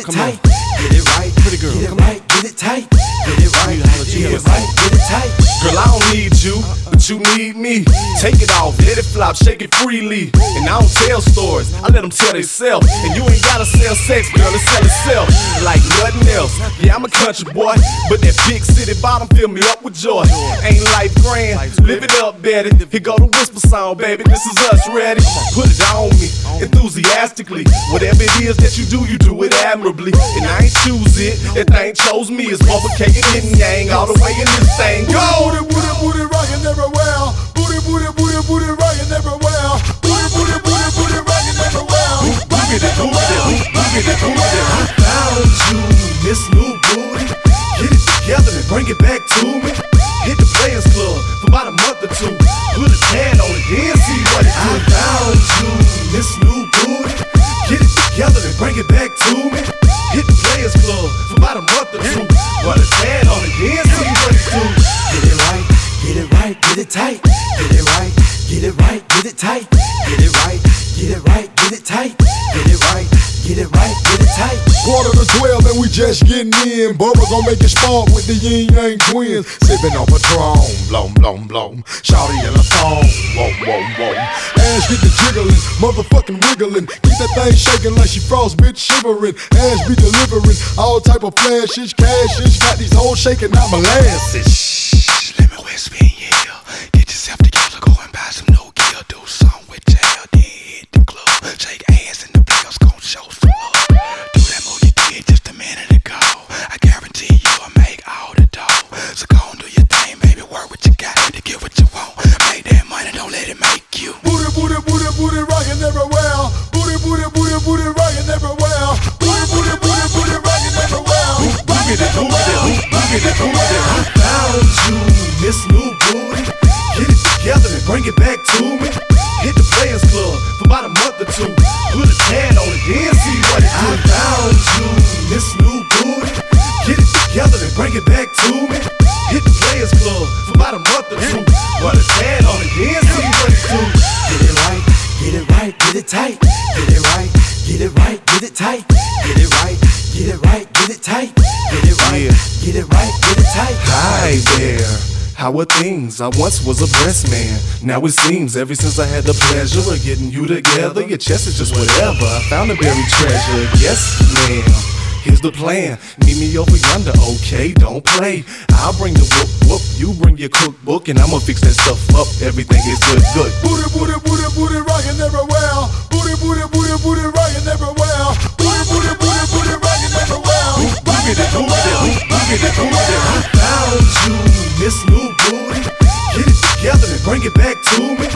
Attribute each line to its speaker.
Speaker 1: tight. Get it right, pretty girl. Get it right, get it tight. Get it right, get it right, get it tight.
Speaker 2: Girl, I don't need you, but you need me. Take it off, let it flop, shake it freely. And I don't tell stories, I let them tell themselves. And you ain't gotta sell sex, girl, it sell itself like nothing else. Yeah, I'm a country boy, but that big city bottom fill me up with joy. Ain't life grand, live it up, Betty. Here go the whisper song, baby, this is us ready. Put it on me, enthusiastically. Whatever it is that you do it admirably. And I ain't choose it, that thing chose me. It's provocating yin yang all the way in this thing. Go!
Speaker 3: Booty rockin' everywhere. Booty rockin' everywhere. Booty rockin' everywhere.
Speaker 2: I found you, Miss New Booty. Get it together and bring it back to me. Hit the Players Club for about a month or two. Put a tan on it, then see what it do. I found you, Miss New Booty. Get it together and bring it back to me. Hit the Players Club for about a month or two. Put a tan on it, then see what it do.
Speaker 1: Get it right, get it right, get it tight. Get it right, get it right, get it tight. Get it right, get it right, get it tight. Get it right, get it right, get it tight.
Speaker 3: 11:45 and we just getting in. Bubba gon' make it spark with the yin yang twins. Sippin' on Patron, blom blom blom. Shawty in a thong, whoa whoa whoa. Ass get the jiggling, motherfucking wiggling. Keep that thing shaking like she frost, bitch shivering. Ass be delivering all type of flashes, cashes. Got these hoes shaking out molasses.
Speaker 4: Let me whisper in your ear. Get yourself together, go and buy some new gear. Do something with your hair, then hit the club. Shake ass and the players gon' show some love. Do that move you did just a minute ago. I guarantee you'll make all the dough. So go and do your thing, baby. Work what you got to get what you want. Make that money, don't let it make you.
Speaker 3: Booty rockin' everywhere. Booty rockin' everywhere. Booty rockin' everywhere.
Speaker 2: I found you, Miss New Booty. Get it together and bring it back to me. Hit the Players Club for about a month or two. Put a tan on it, then see what it do. I found you, Miss New Booty. Get it together and bring it back to me. Hit the Players Club for about a month or two. Put a tan on it, then see what it do.
Speaker 1: Get it right, get it right, get it tight. Get it right, get it right, get it tight. Get it right, get it right, get it tight. Get it right, get it right, get it tight.
Speaker 2: Hi there. How are things? I once was a breast man. Now it seems ever since I had the pleasure of getting you together, your chest is just whatever. I found a buried treasure. Yes, ma'am. Here's the plan. Meet me over yonder, okay? Don't play. I'll bring the whoop, you bring your cookbook, and I'ma fix that stuff up. Everything is good.
Speaker 3: Booty rockin' everywhere. Booty rockin' everywhere. Booty rockin' everywhere.
Speaker 2: I found you, Miss New Booty. Get it together and bring it back to me.